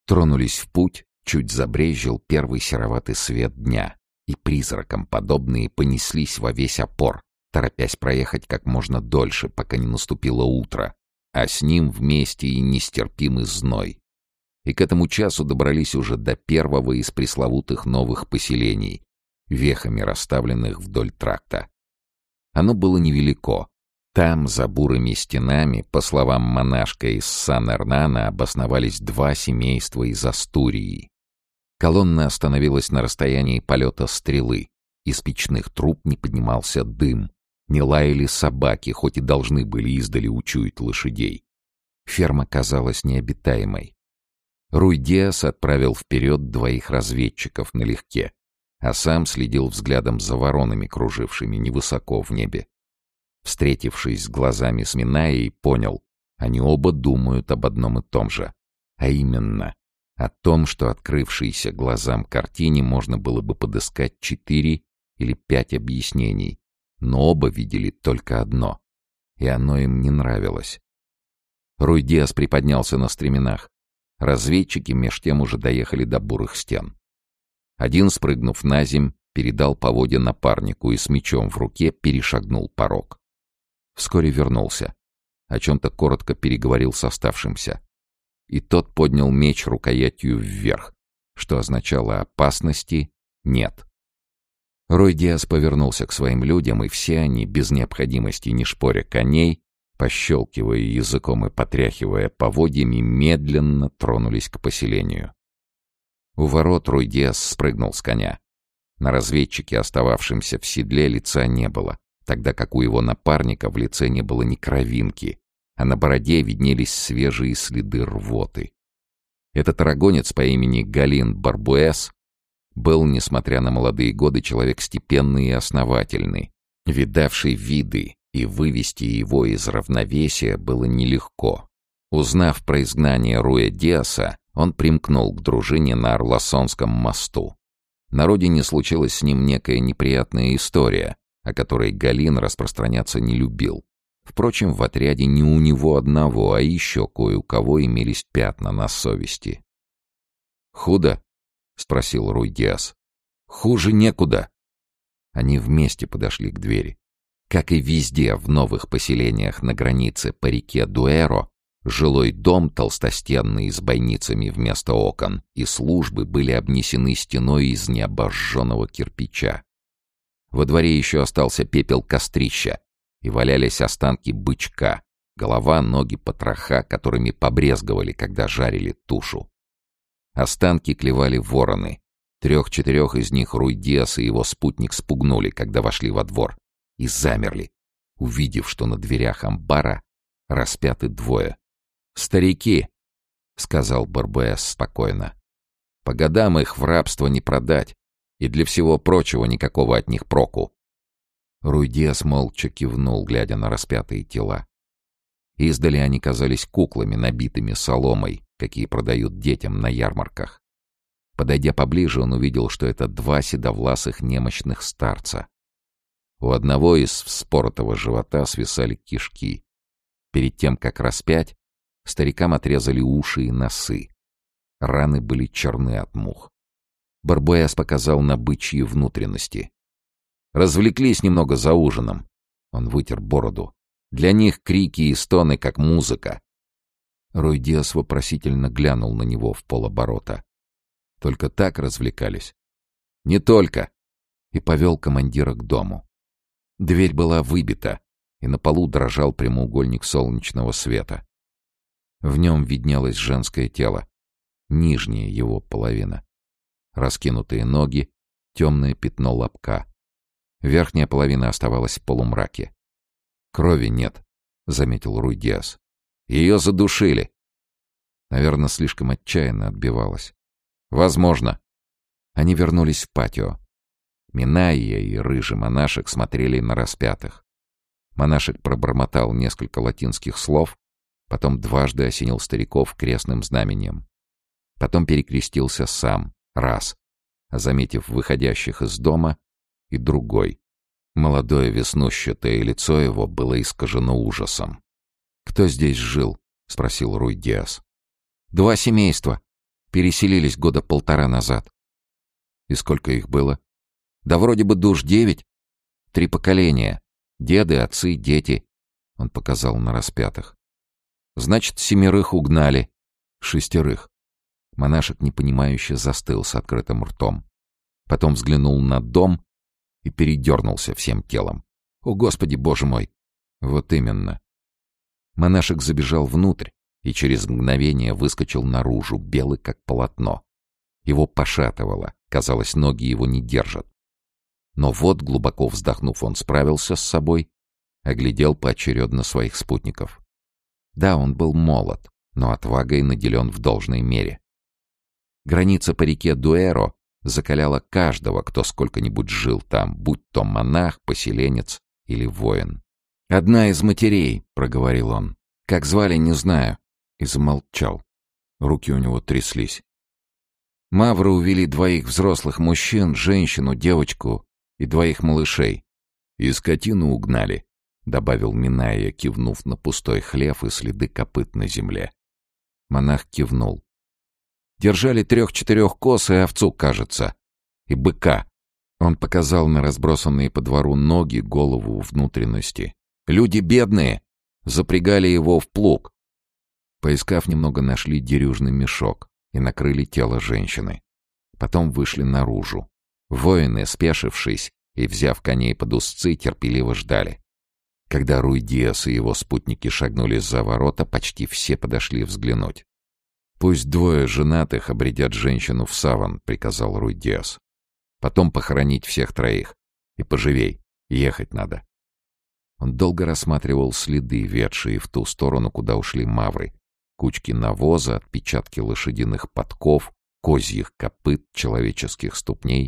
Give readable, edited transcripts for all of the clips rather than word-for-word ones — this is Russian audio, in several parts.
Тронулись в путь, чуть забрезжил первый сероватый свет дня, и призракам подобные понеслись во весь опор, торопясь проехать как можно дольше, пока не наступило утро, а с ним вместе и нестерпимый зной. И к этому часу добрались уже до первого из пресловутых новых поселений, вехами расставленных вдоль тракта. Оно было невелико. Там, за бурыми стенами, по словам монашка из Сан-Эрнана, обосновались два семейства из Астурии. Колонна остановилась на расстоянии полета стрелы. Из печных труб не поднимался дым. Не лаяли собаки, хоть и должны были издали учуять лошадей. Ферма казалась необитаемой. Руй-Диас отправил вперед двоих разведчиков налегке, а сам следил взглядом за воронами, кружившими невысоко в небе. Встретившись с глазами с Минаей, понял, они оба думают об одном и том же, а именно о том, что открывшейся глазам картине можно было бы подыскать 4 или 5 объяснений, но оба видели только одно, и оно им не нравилось. Руй-Диас приподнялся на стременах. Разведчики меж тем уже доехали до бурых стен. Один, спрыгнув на земь, передал поводья напарнику и с мечом в руке перешагнул порог. Вскоре вернулся. О чем-то коротко переговорил с оставшимся. И тот поднял меч рукоятью вверх, что означало опасности нет. Руй-Диас повернулся к своим людям, и все они, без необходимости не шпоря коней, пощелкивая языком и потряхивая поводьями, медленно тронулись к поселению. У ворот Руй-Диас спрыгнул с коня. На разведчике, остававшемся в седле, лица не было, тогда как у его напарника в лице не было ни кровинки, а на бороде виднелись свежие следы рвоты. Этот арагонец по имени Галин Барбуэс был, несмотря на молодые годы, человек степенный и основательный, видавший виды, и вывести его из равновесия было нелегко. Узнав про изгнание Руя-Диаса, он примкнул к дружине на Орласонском мосту. На родине случилась с ним некая неприятная история, о которой Галин распространяться не любил. Впрочем, в отряде не у него одного, а еще кое у кого имелись пятна на совести. «Худо?» — спросил Руй-Диас. «Хуже некуда». Они вместе подошли к двери. Как и везде в новых поселениях на границе по реке Дуэро, жилой дом, толстостенный с бойницами вместо окон, и службы были обнесены стеной из необожженного кирпича. Во дворе еще остался пепел кострища, и валялись останки бычка, голова, ноги, потроха, которыми побрезговали, когда жарили тушу. Останки клевали вороны. 3-4 из них Руй-Диас и его спутник спугнули, когда вошли во двор, и замерли, увидев, что на дверях амбара распяты двое. «Старики», — сказал Барбуэс спокойно, — «по годам их в рабство не продать, и для всего прочего никакого от них проку». Руй-Диас молча кивнул, глядя на распятые тела. Издали они казались куклами, набитыми соломой, какие продают детям на ярмарках. Подойдя поближе, он увидел, что это 2 седовласых немощных старца. У одного из вспоротого живота свисали кишки. Перед тем, как распять, старикам отрезали уши и носы. Раны были черны от мух. Барбуэс показал на бычьи внутренности. «Развлеклись немного за ужином». Он вытер бороду. «Для них крики и стоны, как музыка». Руй-Диас вопросительно глянул на него в полоборота. «Только так развлекались?» «Не только». И повел командира к дому. Дверь была выбита, и на полу дрожал прямоугольник солнечного света. В нем виднелось женское тело, нижняя его половина. Раскинутые ноги, темное пятно лобка. Верхняя половина оставалась в полумраке. «Крови нет», — заметил Руй-Диас. «Ее задушили». Наверное, слишком отчаянно отбивалась. «Возможно». Они вернулись в патио. Минайя и рыжий монашек смотрели на распятых. Монашек пробормотал несколько латинских слов, потом дважды осенил стариков крестным знамением. Потом перекрестился сам, раз, а заметив выходящих из дома, и другой. Молодое веснущатое лицо его было искажено ужасом. «Кто здесь жил?» — спросил Руй-Диас. «2 семейства. Переселились года 1,5 назад. И сколько их было? Да вроде бы душ 9. 3 поколения. Деды, отцы, дети. Он показал на распятых. Значит, 7 угнали. 6. Монашек непонимающе застыл с открытым ртом. Потом взглянул на дом и передернулся всем телом. «О, Господи, Боже мой!» «Вот именно». Монашек забежал внутрь и через мгновение выскочил наружу, белый как полотно. Его пошатывало, казалось, ноги его не держат. Но вот, глубоко вздохнув, он справился с собой, оглядел поочередно своих спутников. Да, он был молод, но отвагой наделен в должной мере. Граница по реке Дуэро закаляла каждого, кто сколько-нибудь жил там, будь то монах, поселенец или воин. «Одна из матерей», — проговорил он. «Как звали, не знаю». И замолчал. Руки у него тряслись. Мавры увели 2 взрослых мужчин, женщину, девочку и 2 малышей. «И скотину угнали», — добавил Минайя, кивнув на пустой хлев и следы копыт на земле. Монах кивнул. «Держали 3-4 коз и овцу, кажется, и быка». Он показал на разбросанные по двору ноги, голову, внутренности. «Люди бедные!» Запрягали его в плуг. Поискав немного, нашли дерюжный мешок и накрыли тело женщины. Потом вышли наружу. Воины, спешившись и взяв коней под узцы, терпеливо ждали. Когда Руй-Диас и его спутники шагнули за ворота, почти все подошли взглянуть. «Пусть 2 женатых обредят женщину в саван», — приказал Руй-Диас. «Потом похоронить всех 3. И поживей, ехать надо». Он долго рассматривал следы, ведшие в ту сторону, куда ушли мавры. Кучки навоза, отпечатки лошадиных подков, козьих копыт, человеческих ступней.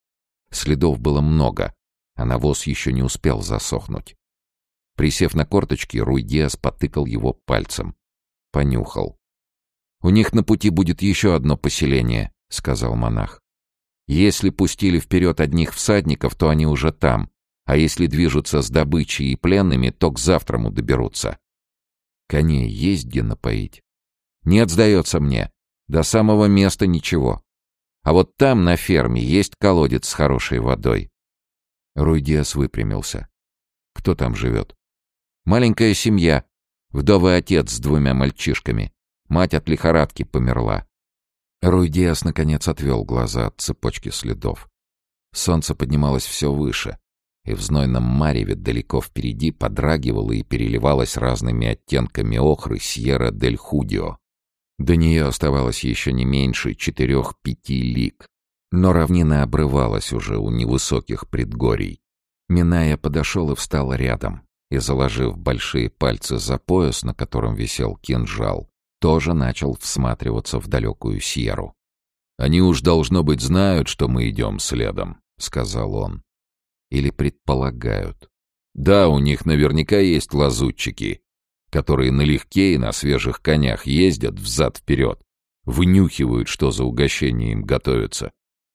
Следов было много, а навоз еще не успел засохнуть. Присев на корточки, Руй-Диас потыкал его пальцем. Понюхал. «У них на пути будет еще одно поселение», — сказал монах. «Если пустили вперед одних всадников, то они уже там, а если движутся с добычей и пленными, то к завтраму доберутся. Коней есть где напоить?» «Нет, сдается мне. До самого места ничего. А вот там, на ферме, есть колодец с хорошей водой». Руй-Диас выпрямился. «Кто там живет?» «Маленькая семья. Вдовый отец с 2 мальчишками. Мать от лихорадки померла». Руй-Диас наконец отвел глаза от цепочки следов. Солнце поднималось все выше, и в знойном мареве далеко впереди подрагивало и переливалось разными оттенками охры Сьерра-дель-Худио. До нее оставалось еще не меньше 4-5 лиг, но равнина обрывалась уже у невысоких предгорий. Минайя подошел и встал рядом, и, заложив большие пальцы за пояс, на котором висел кинжал, тоже начал всматриваться в далекую Сьерру. «Они уж, должно быть, знают, что мы идем следом», — сказал он. «Или предполагают. Да, у них наверняка есть лазутчики, которые налегке и на свежих конях ездят взад-вперед, вынюхивают, что за угощение им готовится.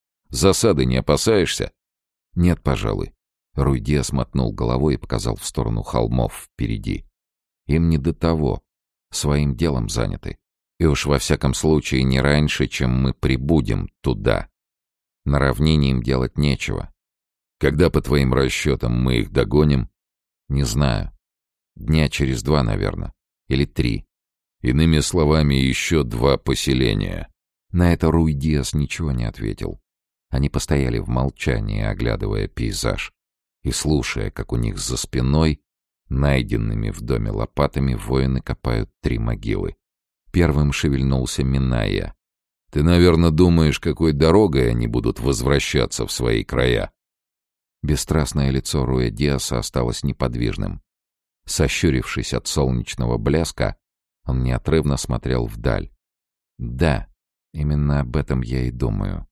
Засады не опасаешься?» «Нет, пожалуй». Руй-Диас мотнул головой и показал в сторону холмов впереди. «Им не до того. Своим делом заняты. И уж во всяком случае не раньше, чем мы прибудем туда. На равнине им делать нечего». «Когда, по твоим расчетам, мы их догоним?» «Не знаю. Дня через 2, наверное. Или 3. Иными словами, еще 2 поселения». На это Руй-Диас ничего не ответил. Они постояли в молчании, оглядывая пейзаж, и слушая, как у них за спиной, найденными в доме лопатами, воины копают 3 могилы. Первым шевельнулся Минайя. «Ты, наверное, думаешь, какой дорогой они будут возвращаться в свои края?» Бесстрастное лицо Руя-Диаса осталось неподвижным. Сощурившись от солнечного блеска, он неотрывно смотрел вдаль. «Да, именно об этом я и думаю.